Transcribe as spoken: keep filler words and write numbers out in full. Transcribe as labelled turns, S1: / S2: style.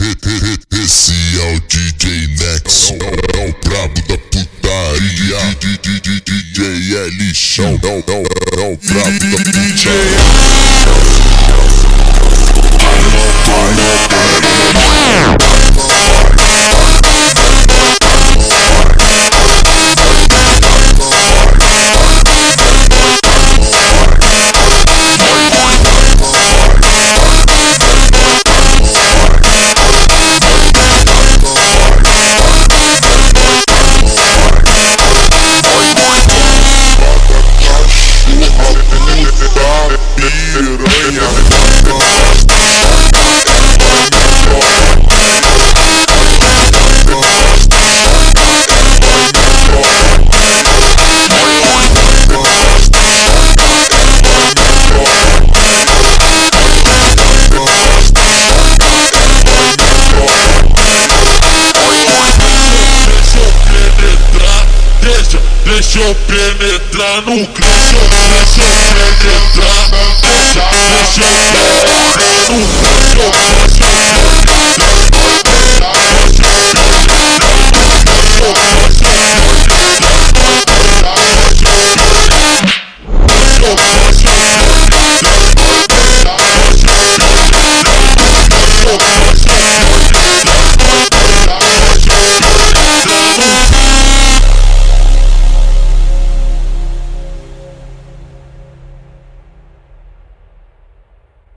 S1: Esse é o D J Nexon, é o brabo da putaria. D J L Chão, é o brabo da putaria. Deixa eu penetrar no clipe, deixa eu penetrar, deixa, deixa eu penetrar no clipe.